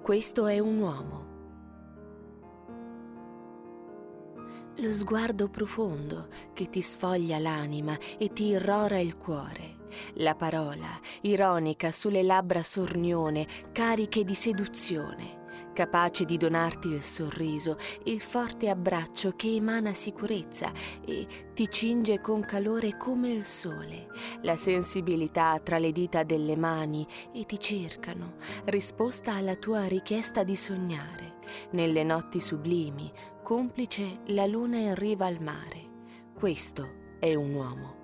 Questo è un uomo. Lo sguardo profondo che ti sfoglia l'anima e ti irrora il cuore. La parola ironica sulle labbra sornione, cariche di seduzione, capace di donarti il sorriso, il forte abbraccio che emana sicurezza e ti cinge con calore come il sole, la sensibilità tra le dita delle mani e ti cercano, risposta alla tua richiesta di sognare, nelle notti sublimi, complice la luna in riva al mare. Questo è un uomo.